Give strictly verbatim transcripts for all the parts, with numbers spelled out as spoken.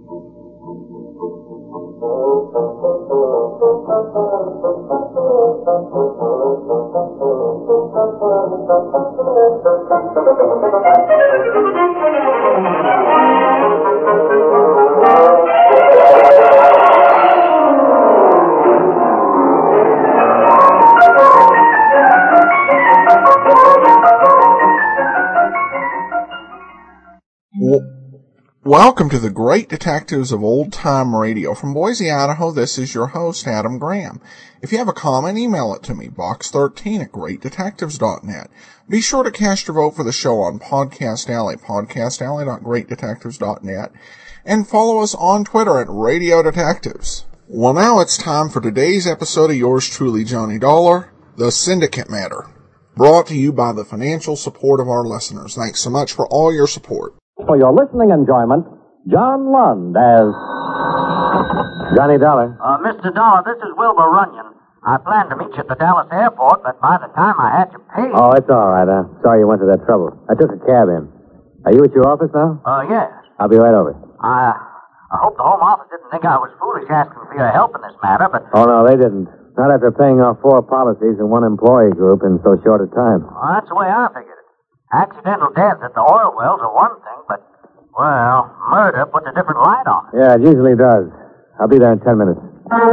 Welcome to the Great Detectives of Old Time Radio. From Boise, Idaho, this is your host, Adam Graham. If you have a comment, email it to me, box thirteen at great detectives dot net. Be sure to cast your vote for the show on Podcast Alley, podcast alley dot great detectives dot net, and follow us on Twitter at Radio Detectives. Well, now it's time for today's episode of yours truly, Johnny Dollar, The Syndicate Matter, brought to you by the financial support of our listeners. Thanks so much for all your support. For your listening enjoyment, John Lund as Johnny Dollar. Uh, Mister Dollar, this is Wilbur Runyon. I planned to meet you at the Dallas airport, but by the time I had you paid... Oh, it's all right. I'm sorry you went to that trouble. I took a cab in. Are you at your office now? Uh, yes. I'll be right over. I, I hope the Home Office didn't think I was foolish asking for your help in this matter, but... Oh, no, they didn't. Not after paying off four policies in one employee group in so short a time. Well, that's the way I figured it. Accidental deaths at the oil wells are one thing, but, well, murder puts a different light on it. Yeah, it usually does. I'll be there in ten minutes.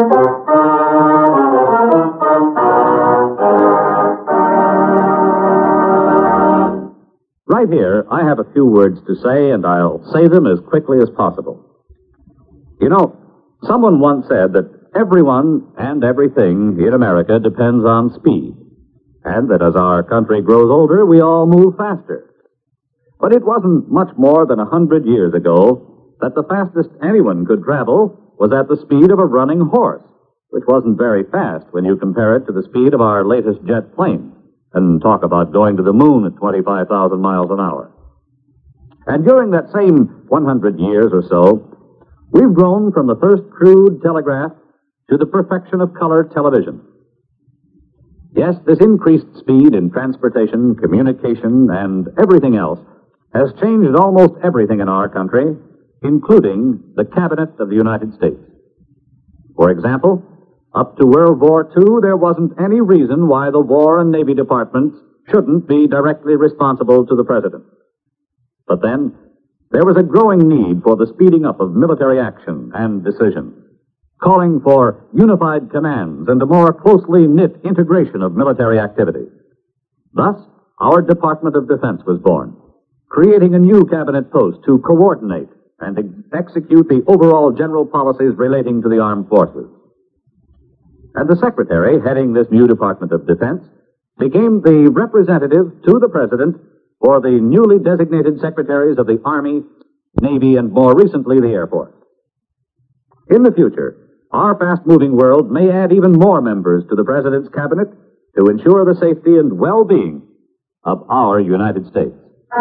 Right here, I have a few words to say, and I'll say them as quickly as possible. You know, someone once said that everyone and everything in America depends on speed, and that as our country grows older, we all move faster. But it wasn't much more than a hundred years ago that the fastest anyone could travel was at the speed of a running horse, which wasn't very fast when you compare it to the speed of our latest jet plane, and talk about going to the moon at twenty-five thousand miles an hour. And during that same one hundred years or so, we've grown from the first crude telegraph to the perfection of color television. Yes, this increased speed in transportation, communication, and everything else has changed almost everything in our country, including the Cabinet of the United States. For example, up to World War Two, there wasn't any reason why the War and Navy departments shouldn't be directly responsible to the President. But then, there was a growing need for the speeding up of military action and decision, calling for unified commands and a more closely knit integration of military activities. Thus, our Department of Defense was born, creating a new cabinet post to coordinate and ex- execute the overall general policies relating to the armed forces. And the secretary heading this new Department of Defense became the representative to the President for the newly designated secretaries of the Army, Navy, and more recently the Air Force. In the future, our fast-moving world may add even more members to the President's cabinet to ensure the safety and well-being of our United States.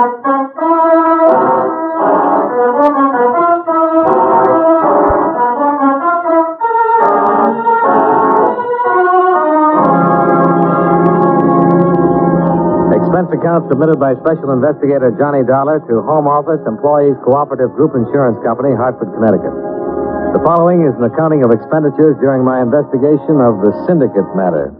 Expense account submitted by Special Investigator Johnny Dollar to Home Office, Employees Cooperative Group Insurance Company, Hartford, Connecticut. The following is an accounting of expenditures during my investigation of the syndicate matter.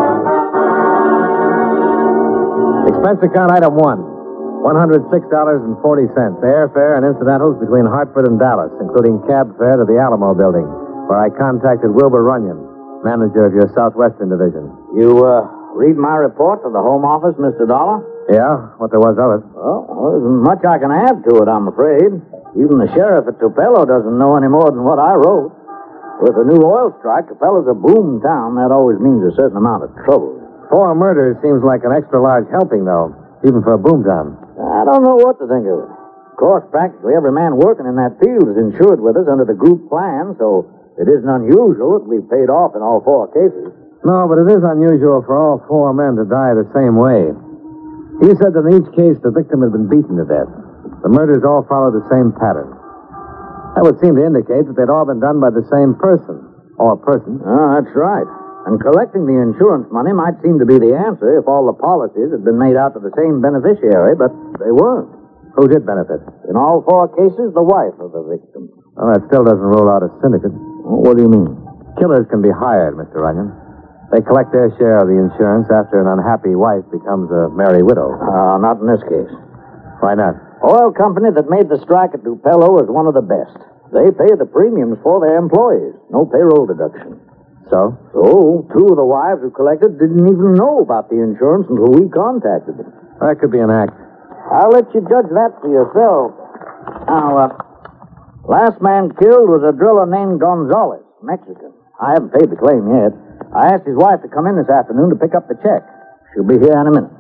Expense account item one, one hundred six dollars and forty cents. Airfare and incidentals between Hartford and Dallas, including cab fare to the Alamo building, where I contacted Wilbur Runyon, manager of your Southwestern Division. You, uh, read my report to the Home Office, Mister Dollar? Yeah, what there was of it. Well, there isn't much I can add to it, I'm afraid. Even the sheriff at Tupelo doesn't know any more than what I wrote. With the new oil strike, Tupelo's a boom town. That always means a certain amount of trouble. Four murders seems like an extra large helping, though, even for a boom town. I don't know what to think of it. Of course, practically every man working in that field is insured with us under the group plan, so it isn't unusual that we've paid off in all four cases. No, but it is unusual for all four men to die the same way. He said that in each case the victim had been beaten to death. The murders all followed the same pattern. That would seem to indicate that they'd all been done by the same person, or persons. Oh, that's right. And collecting the insurance money might seem to be the answer if all the policies had been made out to the same beneficiary, but they weren't. Who did benefit? In all four cases, the wife of the victim. Well, that still doesn't rule out a syndicate. What do you mean? Killers can be hired, Mister Runyon. They collect their share of the insurance after an unhappy wife becomes a merry widow. Uh, not in this case. Why not? Oil company that made the strike at Tupelo is one of the best. They pay the premiums for their employees. No payroll deduction. So? So, two of the wives who collected didn't even know about the insurance until we contacted them. That could be an act. I'll let you judge that for yourself. Now, uh, last man killed was a driller named Gonzalez, Mexican. I haven't paid the claim yet. I asked his wife to come in this afternoon to pick up the check. She'll be here in a minute.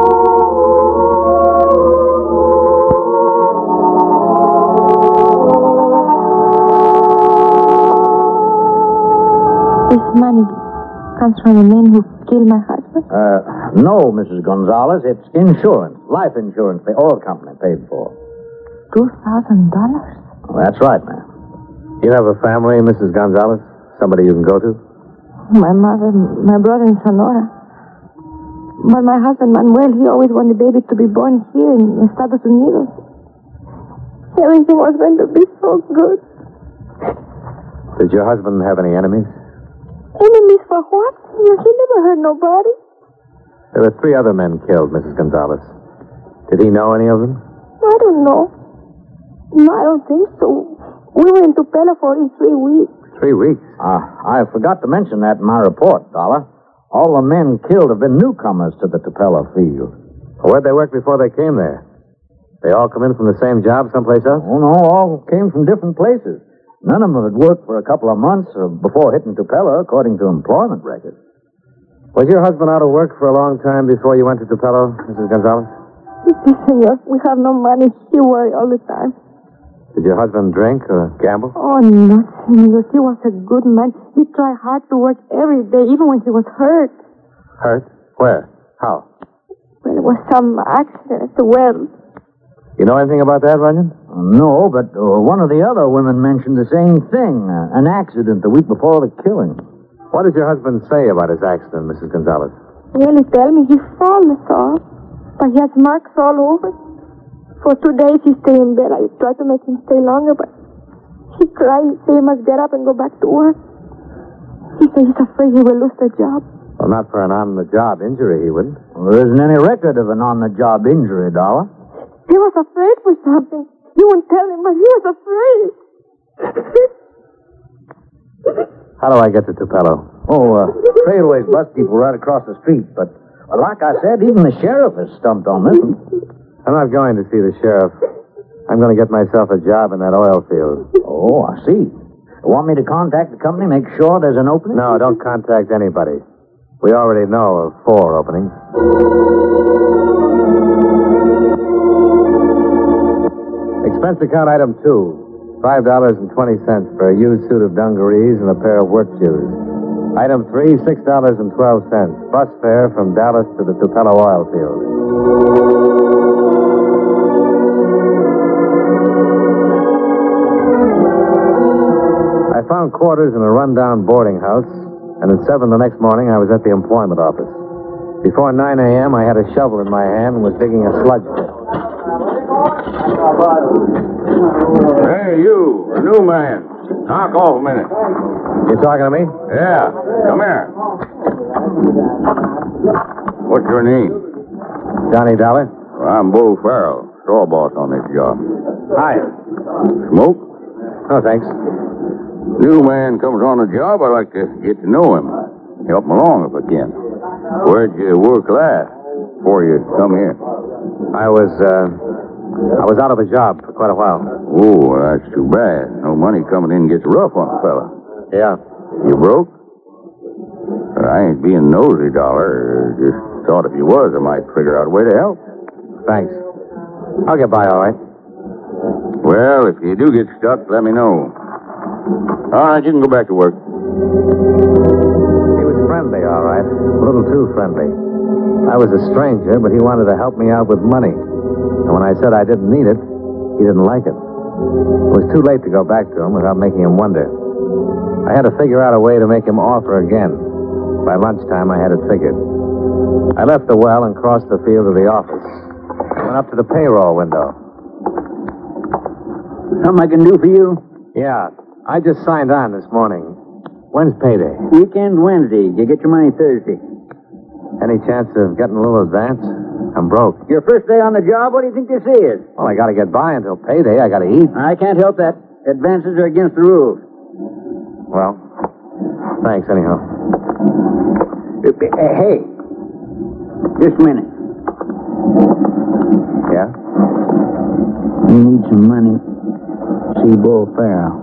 This money comes from the man who killed my husband? Uh, no, Missus Gonzalez. It's insurance. Life insurance the oil company paid for. Two thousand dollars? Well, that's right, ma'am. You have a family, Missus Gonzalez? Somebody you can go to? My mother, my brother in Sonora. But my husband, Manuel, he always wanted the baby to be born here in Estados Unidos. Everything was going to be so good. Did your husband have any enemies? Enemies for what? He never hurt nobody. There were three other men killed, Missus Gonzalez. Did he know any of them? I don't know. No, I don't think so. We were in Tupelo for only three weeks. Three weeks? Uh, I forgot to mention that in my report, Dollar. All the men killed have been newcomers to the Tupelo field. Where'd they work before they came there? They all come in from the same job someplace else? Oh, no, all came from different places. None of them had worked for a couple of months uh, before hitting Tupelo, according to employment records. Was your husband out of work for a long time before you went to Tupelo, Missus Gonzalez? Yes, senor. We have no money. He worry all the time. Did your husband drink or gamble? Oh, no, senor. He was a good man. He tried hard to work every day, even when he was hurt. Hurt? Where? How? Well, it was some accident at the well. You know anything about that, Runyon? Uh, no, but uh, one of the other women mentioned the same thing. Uh, an accident the week before the killing. What did your husband say about his accident, Missus Gonzalez? Well, he tell me he fall, that's all. But he has marks all over. For two days he stay in bed. I tried to make him stay longer, but he cried. He said he must get up and go back to work. He said he's afraid he will lose the job. Well, not for an on-the-job injury, he wouldn't. Well, there isn't any record of an on-the-job injury, Dollar. He was afraid for something. You won't tell him, but he was afraid. How do I get to Tupelo? Oh, uh, Trailways bus depot right across the street. But, well, like I said, even the sheriff is stumped on this one. I'm not going to see the sheriff. I'm going to get myself a job in that oil field. Oh, I see. You want me to contact the company, make sure there's an opening? No, don't contact anybody. We already know of four openings. Expense account item two. Five dollars and twenty cents for a used suit of dungarees and a pair of work shoes. Item three, six dollars and twelve cents. Bus fare from Dallas to the Tupelo oil field. I found quarters in a rundown boarding house, and at seven the next morning I was at the employment office. Before nine a.m. I had a shovel in my hand and was digging a sludge pit. Hey, you, the new man. Knock off a minute. You talking to me? Yeah, come here. What's your name? Johnny Dollar. Well, I'm Bull Farrell, store boss on this job. Hi. Smoke? No, thanks. New man comes on the job, I like to get to know him. Help him along if I can. Where'd you work last before you come here? I was, uh, I was out of a job for quite a while. Oh, that's too bad. No money coming in gets rough on a fella. Yeah. You broke? I ain't being nosy, Dollar. Just thought if you was, I might figure out a way to help. Thanks. I'll get by all right. Well, if you do get stuck, let me know. All right, you can go back to work. He was friendly, all right. A little too friendly. I was a stranger, but he wanted to help me out with money. And when I said I didn't need it, he didn't like it. It was too late to go back to him without making him wonder. I had to figure out a way to make him offer again. By lunchtime, I had it figured. I left the well and crossed the field to the office. I went up to the payroll window. Something I can do for you? Yeah, I just signed on this morning. When's payday? Weekend Wednesday. You get your money Thursday. Any chance of getting a little advance? I'm broke. Your first day on the job, what do you think this is? Well, I gotta get by until payday. I gotta eat. I can't help that. Advances are against the rules. Well, thanks anyhow. Uh, Hey, just a minute. Yeah? You need some money. See Bull Farrell.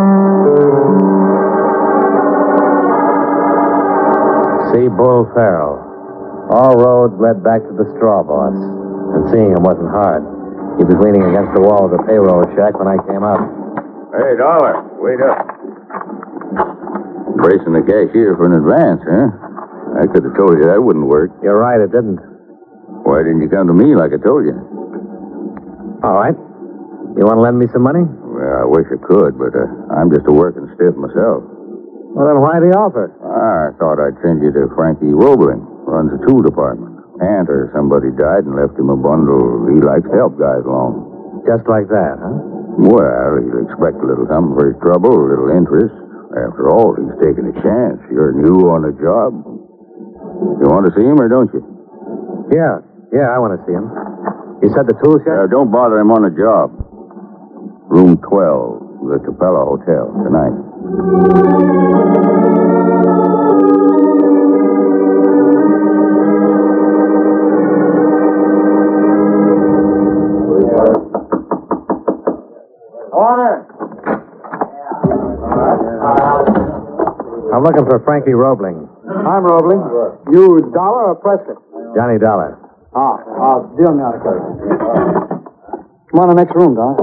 See Bull Farrell. All roads led back to the straw boss. And seeing him wasn't hard. He was leaning against the wall of the payroll shack when I came out. Hey, Dollar, wait up. Bracing the cashier for an advance, huh? I could have told you that wouldn't work. You're right, it didn't. Why didn't you come to me like I told you? All right. You want to lend me some money? Well, I wish I could, but uh, I'm just a working stiff myself. Well, then why the offer? I thought I'd send you to Frankie Roebling. Runs a tool department. Aunt or somebody died and left him a bundle. He likes to help guys along. Just like that, huh? Well, he'll expect a little something for his trouble, a little interest. After all, he's taking a chance. You're new on the job. You want to see him or don't you? Yeah, yeah, I want to see him. You said the tool shed? Uh, don't bother him on the job. Room twelve, the Capella Hotel, tonight. I'm looking for Frankie Roebling. I'm Roebling. You Dollar or Prescott? Johnny Dollar. Ah, uh, deal me out of course. Come on to the next room, Dollar.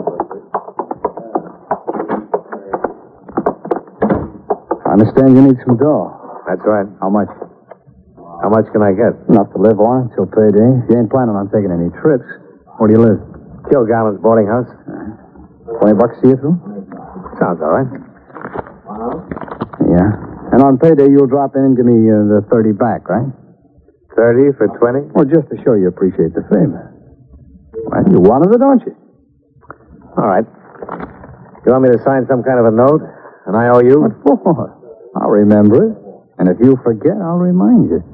I understand you need some dough. That's right. How much? How much can I get? Enough to live on until payday. You ain't planning on taking any trips. Where do you live? Kilgallen's boarding house. Twenty bucks see you through? Sounds all right. Yeah. And on payday, you'll drop in and give me uh, the thirty back, right? Thirty for twenty? Well, just to show you appreciate the favor. Well, you wanted it, don't you? All right. You want me to sign some kind of a note? And I owe you? What for? I'll remember it. And if you forget, I'll remind you.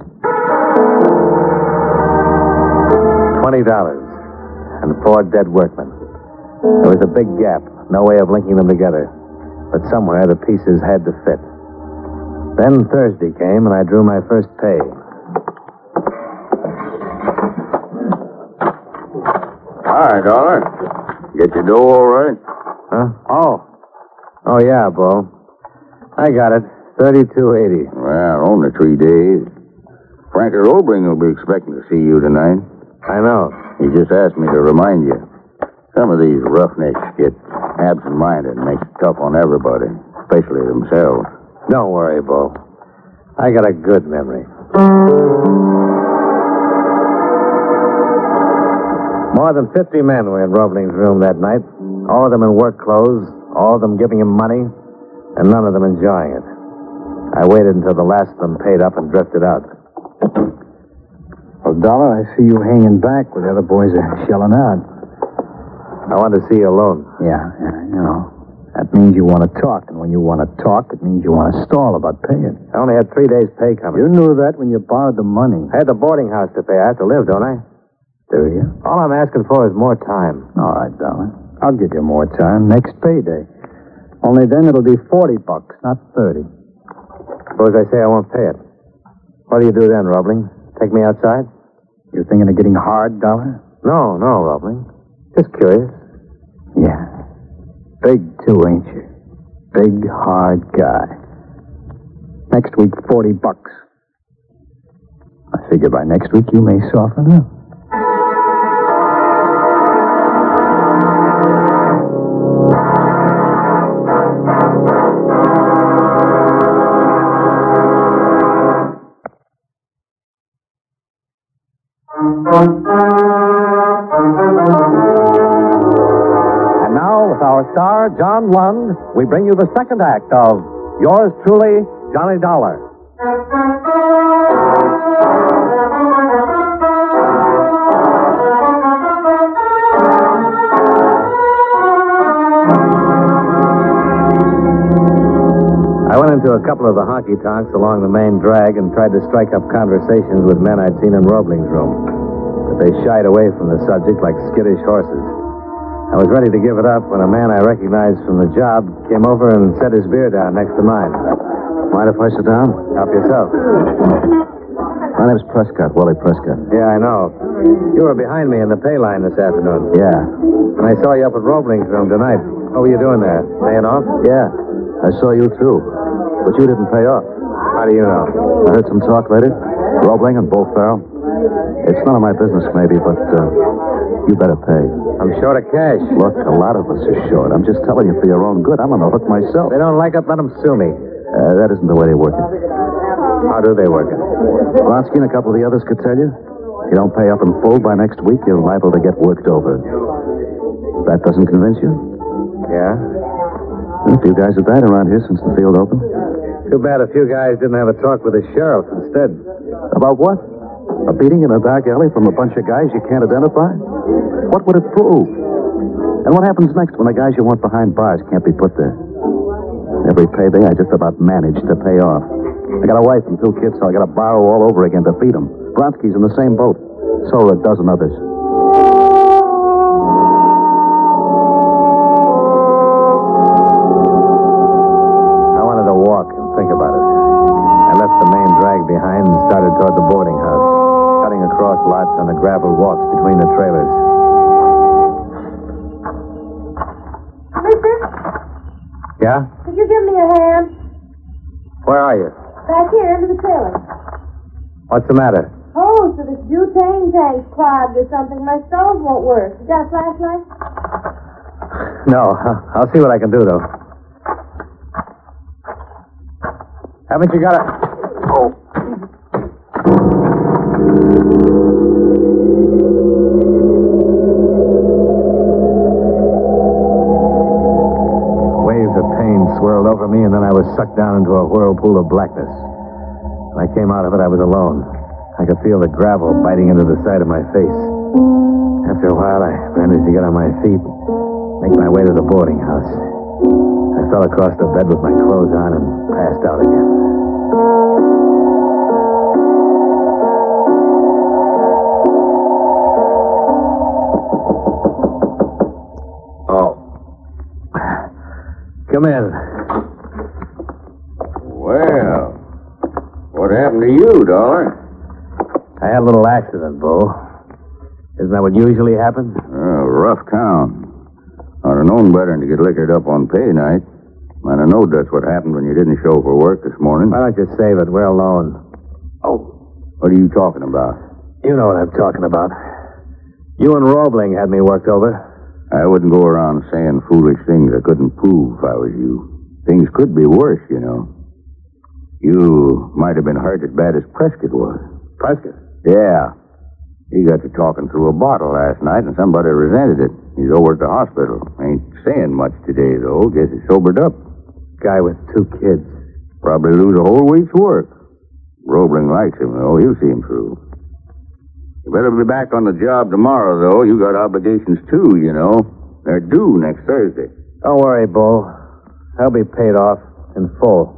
Twenty dollars. And four dead workmen. There was a big gap. No way of linking them together. But somewhere the pieces had to fit. Then Thursday came, and I drew my first pay. All right, Dollar. Get your dough all right? Huh? Oh. Oh, yeah, Bo. I got it. thirty-two eighty. Well, only three days. Frankie Roebling will be expecting to see you tonight. I know. He just asked me to remind you. Some of these roughnecks get absent-minded and makes it tough on everybody, especially themselves. Don't worry, Bo. I got a good memory. More than fifty men were in Roebling's room that night. All of them in work clothes, all of them giving him money, and none of them enjoying it. I waited until the last of them paid up and drifted out. Well, Dollar, I see you hanging back with the other boys are shelling out. I want to see you alone. Yeah, yeah, you know. That means you want to talk, and when you want to talk, it means you want to stall about paying. I only had three days' pay coming. You knew that when you borrowed the money. I had the boarding house to pay. I have to live, don't I? Do you? All I'm asking for is more time. All right, Dollar. I'll give you more time next payday. Only then it'll be forty bucks, not thirty. Suppose I say I won't pay it. What do you do then, Roebling? Take me outside? You thinking of getting hard, Dollar? No, no, Roebling. Just curious. Yeah. Big, too, ain't you? Big, hard guy. Next week, forty bucks. I figure by next week you may soften up. And now, with our star, John Lund, we bring you the second act of Yours Truly, Johnny Dollar. into a couple of the honky-tonks along the main drag and tried to strike up conversations with men I'd seen in Roebling's room. But they shied away from the subject like skittish horses. I was ready to give it up when a man I recognized from the job came over and set his beer down next to mine. Mind if I sit down? Help yourself. My name's Prescott, Wally Prescott. Yeah, I know. You were behind me in the pay line this afternoon. Yeah. And I saw you up at Roebling's room tonight. What were you doing there? Paying off? Yeah. I saw you, too. But you didn't pay off. How do you know? I heard some talk later. Roebling and Bull Farrell. It's none of my business, maybe, but uh, you better pay. I'm short of cash. Look, a lot of us are short. I'm just telling you for your own good. I'm on the hook myself. They don't like it, let them sue me. Uh, that isn't the way they work it. How do they work it? Vronsky and a couple of the others could tell you. If you don't pay up in full by next week, you're liable to get worked over. That doesn't convince you? Yeah? A few guys have died around here since the field opened. Too bad a few guys didn't have a talk with the sheriff instead. About what? A beating in a dark alley from a bunch of guys you can't identify? What would it prove? And what happens next when the guys you want behind bars can't be put there? Every payday, I just about managed to pay off. I got a wife and two kids, so I got to borrow all over again to feed them. Vronsky's in the same boat. So are a dozen others. I wanted to walk and think about it. I left the main drag behind and started toward the boarding house, cutting across lots on the gravel walks between the trailers. Mister, Yeah? could you give me a hand? Where are you? Back here into the trailer. What's the matter? Oh, so this butane tank's clogged or something. My stove won't work. You got a flashlight? No, I'll see what I can do, though. Haven't you got a... Oh. Waves of pain swirled over me, and then I was sucked down into a whirlpool of blackness. When I came out of it, I was alone. I could feel the gravel biting into the side of my face. After a while, I managed to get on my feet, make my way to the boarding house. I fell across the bed with my clothes on and passed out again. Oh. Come in. Well, what happened to you, Dollar? I had a little accident, Bo. Isn't that what usually happens? Uh, rough town. I'd have known better than to get liquored up on pay night. I'd have known that's what happened when you didn't show for work this morning. Why don't you save it? We're alone. Oh, what are you talking about? You know what I'm talking about. You and Roebling had me worked over. I wouldn't go around saying foolish things I couldn't prove if I was you. Things could be worse, you know. You might have been hurt as bad as Prescott was. Prescott? Yeah. He got to talking through a bottle last night, and somebody resented it. He's over at the hospital. Ain't saying much today, though. Guess he's sobered up. Guy with two kids. Probably lose a whole week's work. Roebling likes him, though. He'll see him through. You better be back on the job tomorrow, though. You got obligations, too, you know. They're due next Thursday. Don't worry, Bull. I'll be paid off in full.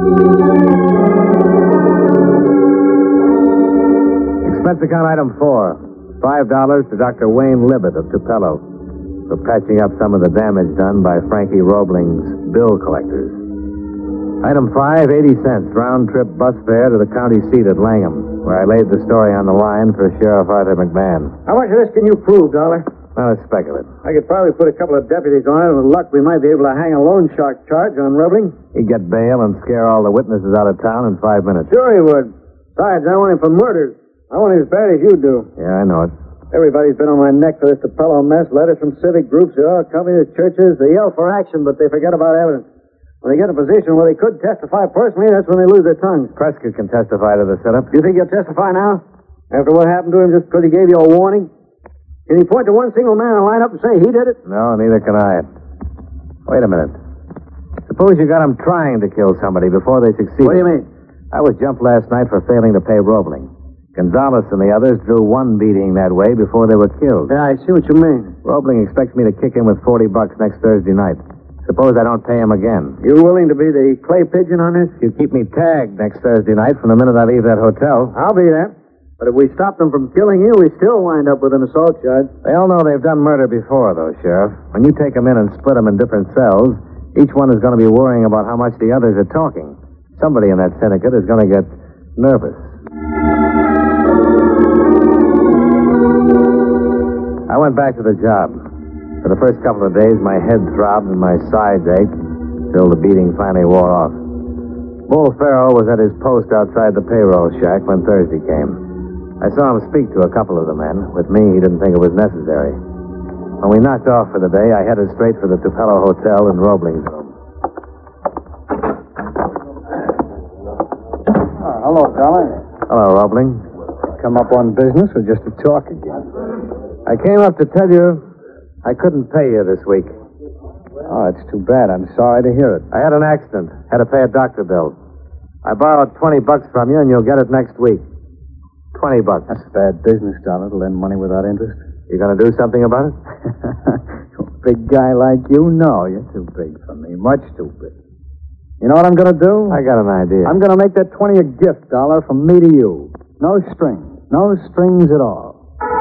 Expense account item four. Five dollars to Doctor Wayne Libet of Tupelo for patching up some of the damage done by Frankie Roebling's bill collectors. Item five, eighty cents, round-trip bus fare to the county seat at Langham, where I laid the story on the line for Sheriff Arthur McMahon. How much of this can you prove, Dollar? Well, it's speculative. I could probably put a couple of deputies on it, and with luck, we might be able to hang a loan shark charge on Roebling. He'd get bail and scare all the witnesses out of town in five minutes. Sure he would. Besides, I want him for murders. I want him as bad as you do. Yeah, I know it. Everybody's been on my neck for this Tupelo mess. Letters from civic groups, they all companies, churches. They yell for action, but they forget about evidence. When they get in a position where they could testify personally, that's when they lose their tongues. Prescott can testify to the setup. You think he'll testify now? After what happened to him just because he gave you a warning? Can he point to one single man and line up and say he did it? No, neither can I. Wait a minute. Suppose you got them trying to kill somebody before they succeeded. What do you mean? I was jumped last night for failing to pay Roebling. Gonzalez and the others drew one beating that way before they were killed. Yeah, I see what you mean. Roebling expects me to kick in with forty bucks next Thursday night. Suppose I don't pay him again. You willing to be the clay pigeon on this? You keep me tagged next Thursday night from the minute I leave that hotel. I'll be there. But if we stop them from killing you, we still wind up with an assault charge. They all know they've done murder before, though, Sheriff. When you take them in and split them in different cells, each one is going to be worrying about how much the others are talking. Somebody in that syndicate is going to get nervous. I went back to the job. For the first couple of days, my head throbbed and my sides ached until the beating finally wore off. Bull Farrell was at his post outside the payroll shack when Thursday came. I saw him speak to a couple of the men. With me, he didn't think it was necessary. When we knocked off for the day, I headed straight for the Tupelo Hotel in Roebling's room. Oh, hello, Dollar. Hello, Roebling. Come up on business or just to talk again? I came up to tell you I couldn't pay you this week. Oh, it's too bad. I'm sorry to hear it. I had an accident. Had to pay a doctor bill. I borrowed twenty bucks from you, and you'll get it next week. Twenty bucks. That's bad business, Dollar, to lend money without interest. You gonna do something about it? A big guy like you? No, you're too big for me. Much too big. You know what I'm gonna do? I got an idea. I'm gonna make that twenty a gift, Dollar, from me to you. No strings. No strings at all.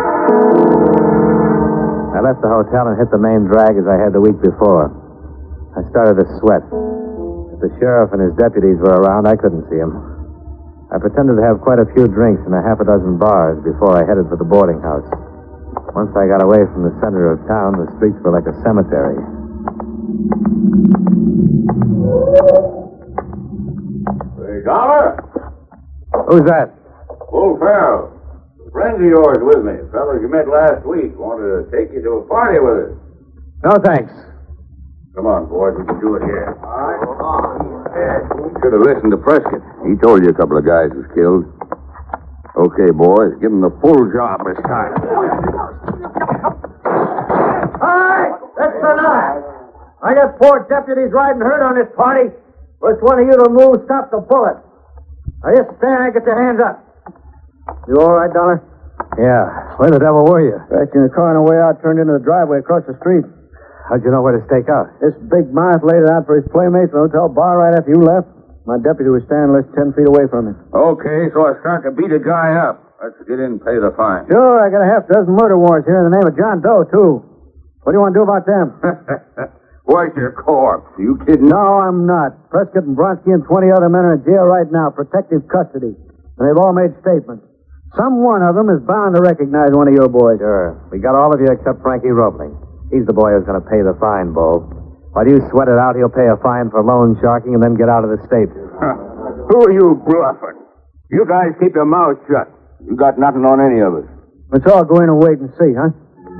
I left the hotel and hit the main drag as I had the week before. I started to sweat. If the sheriff and his deputies were around, I couldn't see them. I pretended to have quite a few drinks in a half a dozen bars before I headed for the boarding house. Once I got away from the center of town, the streets were like a cemetery. Hey, Dollar? Who's that? Bull Farrell. Friends of yours with me. Fellas you met last week wanted to take you to a party with us. No, thanks. Come on, boys. We can do it here. All right. Should have listened to Prescott. He told you a couple of guys was killed. Okay, boys. Give them the full job this time. All right, that's enough. I got four deputies riding herd on this party. First one of you to move, stop the bullet. Now, just stand there and get your hands up. You all right, Dollar? Yeah. Where the devil were you? Back in the car on the way out, turned into the driveway across the street. How'd you know where to stake out? This big mouth laid it out for his playmates in the hotel bar right after you left. My deputy was standing less than ten feet away from him. Okay, so I start to beat a guy up. Let's get in and pay the fine. Sure, I got a half dozen murder warrants here in the name of John Doe, too. What do you want to do about them? Where's your corpse? You kidding? No, I'm not. Prescott and Bronsky and twenty other men are in jail right now, protective custody. And they've all made statements. Some one of them is bound to recognize one of your boys. Sure. We got all of you except Frankie Roebling. He's the boy who's going to pay the fine, Bull. While you sweat it out, he'll pay a fine for loan sharking and then get out of the state. Huh. Who are you bluffing? You guys keep your mouths shut. You got nothing on any of us. Let's all go in and wait and see, huh?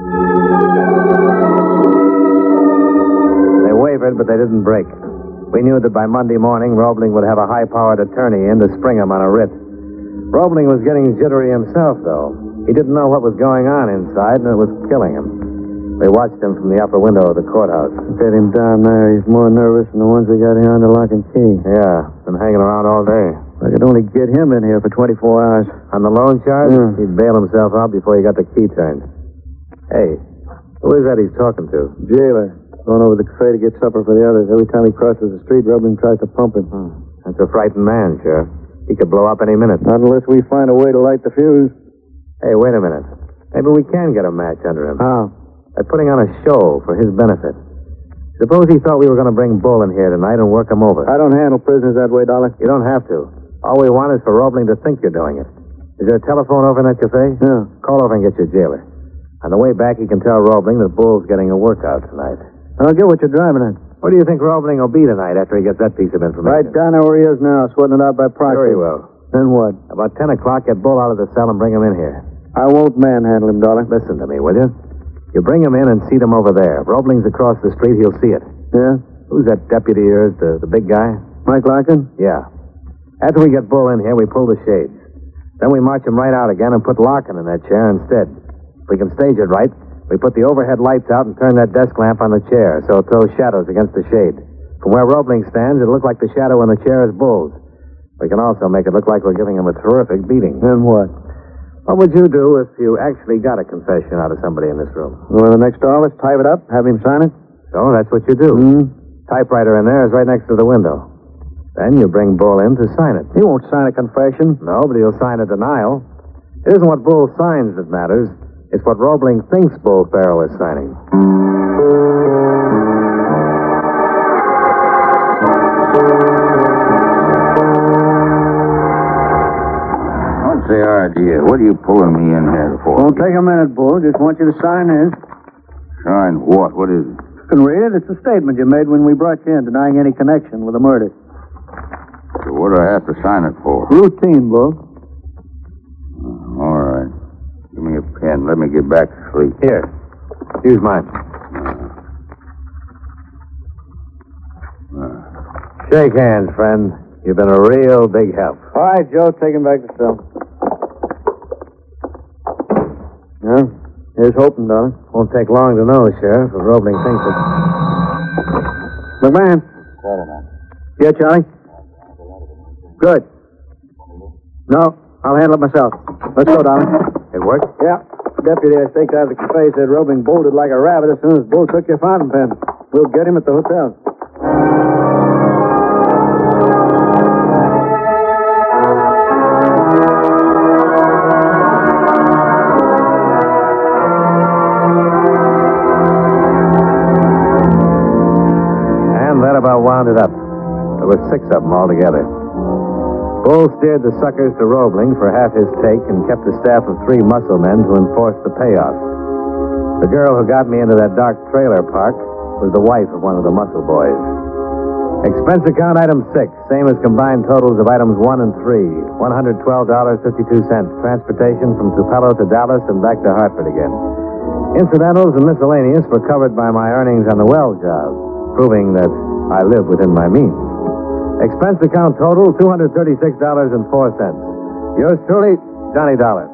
They wavered, but they didn't break. We knew that by Monday morning, Roebling would have a high-powered attorney in to spring him on a writ. Roebling was getting jittery himself, though. He didn't know what was going on inside, and it was killing him. We watched him from the upper window of the courthouse. Look at him down there. He's more nervous than the ones we got here under lock and key. Yeah, been hanging around all day. I could only get him in here for twenty-four hours. On the loan charge? Yeah. He'd bail himself out before he got the key turned. Hey, who is that he's talking to? Jailer. Going over to the cafe to get supper for the others. Every time he crosses the street, Roebling tries to pump him. Hmm. That's a frightened man, Sheriff. He could blow up any minute. Not unless we find a way to light the fuse. Hey, wait a minute. Maybe we can get a match under him. How? By putting on a show for his benefit. Suppose he thought we were going to bring Bull in here tonight and work him over. I don't handle prisoners that way, Dollar. You don't have to. All we want is for Roebling to think you're doing it. Is there a telephone over in that cafe? Yeah. Call over and get your jailer. On the way back, he can tell Roebling that Bull's getting a workout tonight. I don't get what you're driving at. Where do you think Roebling will be tonight after he gets that piece of information? Right down there where he is now, sweating it out by proxy. Sure he will. Then what? About ten o'clock, get Bull out of the cell and bring him in here. I won't manhandle him, Dollar. Listen to me, will you? You bring him in and seat him over there. If Roebling's across the street, he'll see it. Yeah? Who's that deputy of yours, the, the big guy? Mike Larkin? Yeah. After we get Bull in here, we pull the shades. Then we march him right out again and put Larkin in that chair instead. If we can stage it right, we put the overhead lights out and turn that desk lamp on the chair so it throws shadows against the shade. From where Roebling stands, it'll look like the shadow in the chair is Bull's. We can also make it look like we're giving him a terrific beating. Then what? What would you do if you actually got a confession out of somebody in this room? Go to the next office, type it up, have him sign it? So that's what you do. Mm-hmm. Typewriter in there is right next to the window. Then you bring Bull in to sign it. He won't sign a confession. No, but he'll sign a denial. It isn't what Bull signs that matters. It's what Roebling thinks Bull Farrell is signing. What's the idea? What are you pulling me in here for? Won't take a minute, Bull. Just want you to sign this. Sign what? What is it? You can read it. It's a statement you made when we brought you in, denying any connection with the murder. So what do I have to sign it for? Routine, Bull. Uh, all right. Give me a pen. Let me get back to sleep. Here. Use mine. Uh, uh. Shake hands, friend. You've been a real big help. All right, Joe. Take him back to cell. Well, here's hoping, darling. Won't take long to know, Sheriff, if Roebling thinks it. McMahon. Yeah, Charlie? Good. No, I'll handle it myself. Let's go, darling. It worked? Yeah. Deputy I staked out of the cafe said Roebling bolted like a rabbit as soon as Bull took your fountain pen. We'll get him at the hotel. And that about wound it up. There were six of them altogether. Bull steered the suckers to Roebling for half his take and kept a staff of three muscle men to enforce the payoffs. The girl who got me into that dark trailer park was the wife of one of the muscle boys. Expense account item six, same as combined totals of items one and three, one hundred twelve dollars and fifty-two cents. Transportation from Tupelo to Dallas and back to Hartford again. Incidentals and miscellaneous were covered by my earnings on the well job, proving that I live within my means. Expense account total, two hundred thirty-six dollars and four cents. Yours truly, Johnny Dollar.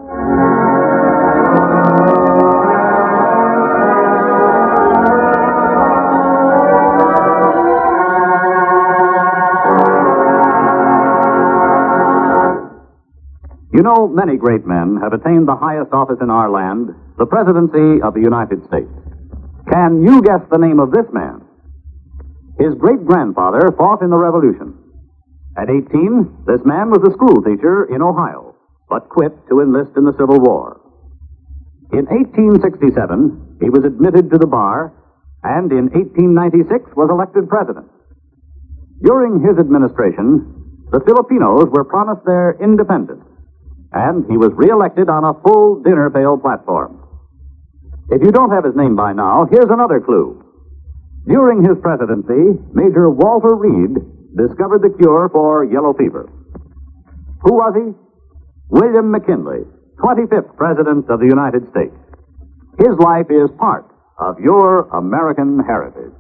You know, many great men have attained the highest office in our land, the presidency of the United States. Can you guess the name of this man? His great-grandfather fought in the Revolution. At eighteen, this man was a school teacher in Ohio, but quit to enlist in the Civil War. In eighteen sixty-seven, he was admitted to the bar, and in eighteen ninety-six was elected president. During his administration, the Filipinos were promised their independence, and he was reelected on a full dinner pail platform. If you don't have his name by now, here's another clue. During his presidency, Major Walter Reed discovered the cure for yellow fever. Who was he? William McKinley, twenty-fifth President of the United States. His life is part of your American heritage.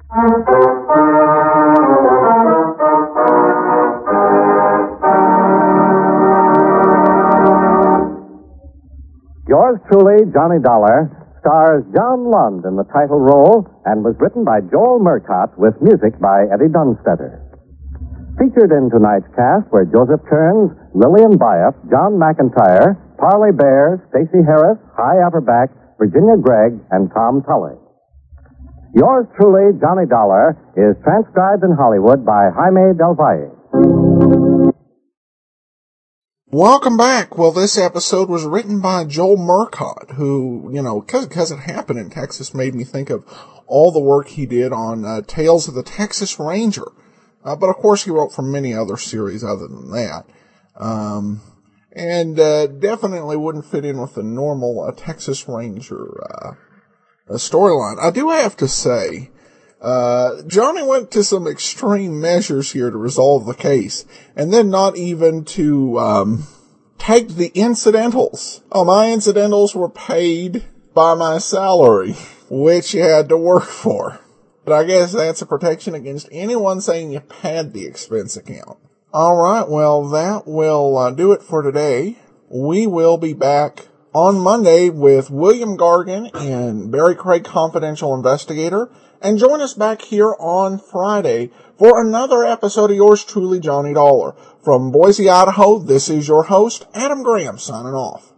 Yours truly, Johnny Dollar, stars John Lund in the title role and was written by Joel Murcott with music by Eddie Dunstetter. Featured in tonight's cast were Joseph Kearns, Lillian Byoff, John McIntyre, Parley Bear, Stacey Harris, Hy Averback, Virginia Gregg, and Tom Tully. Yours truly, Johnny Dollar, is transcribed in Hollywood by Jaime Del Valle. Welcome back. Well, this episode was written by Joel Murcott, who, you know, because it happened in Texas, made me think of all the work he did on uh, Tales of the Texas Ranger. Uh, but, of course, he wrote for many other series other than that. Um, and uh, definitely wouldn't fit in with the normal uh, Texas Ranger uh, uh, storyline. I do have to say, Uh, Johnny went to some extreme measures here to resolve the case, and then not even to, um, take the incidentals. Oh, my incidentals were paid by my salary, which you had to work for. But I guess that's a protection against anyone saying you pad the expense account. Alright, well, that will uh, do it for today. We will be back on Monday with William Gargan and Barry Craig Confidential Investigator. And join us back here on Friday for another episode of yours truly, Johnny Dollar. From Boise, Idaho, this is your host, Adam Graham, signing off.